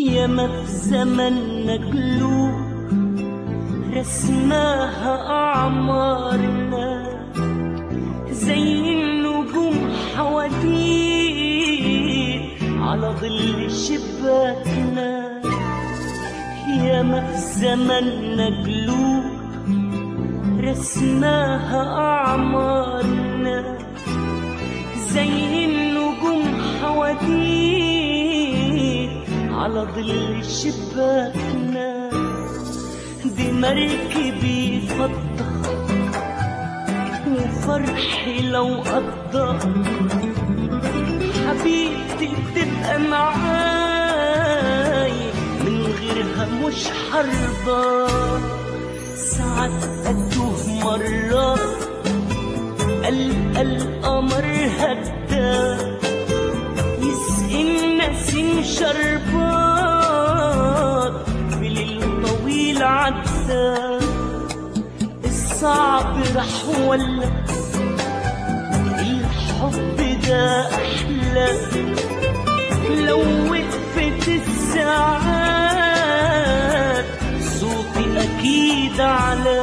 ياما في زمننا قلوب رسماها أعمارنا زي النجوم حواديت على ظل شباكنا. ياما في زمننا قلوب رسماها أعمارنا زي النجوم حواديت على ظل شباكنا. دي مركبي فضة وفرحي لو قضى حبيبتي تبقى معاي من غيرها مش حرضى. ساعات أتوه مرة القمر هدى يسقي النسيم شربات بليل طويل عدى. الصعب رح ولا الحب ده أحلى لو وقفت الساعات صوتي أكيد على.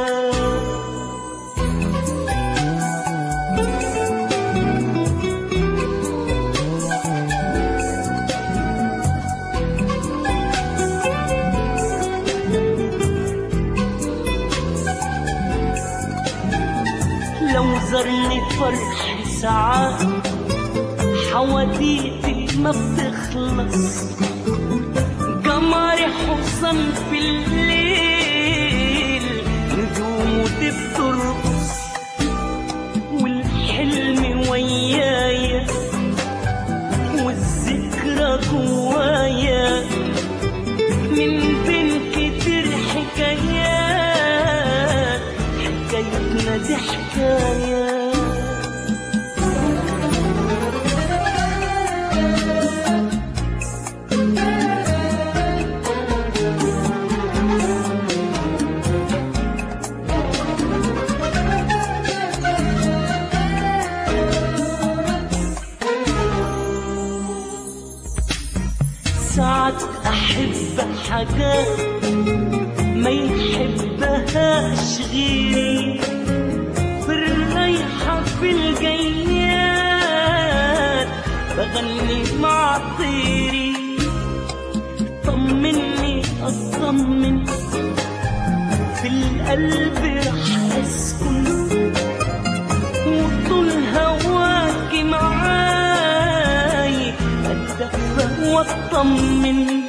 لو زرني فرحي ساعات حواديتي ما بتخلص. قمري حصن في الليل نجومه بترقص والحلم ويايا والذكرى جوايا من بين كتير حكايات حكايتنا دي حكاية. ساعات أحب حاجات ما يحبهاش غيري في الريحة في الجيات بغني مع طيري. طمني أطمن في القلب رح أسكن وطول هواكي معاي أتدفى وأطمن.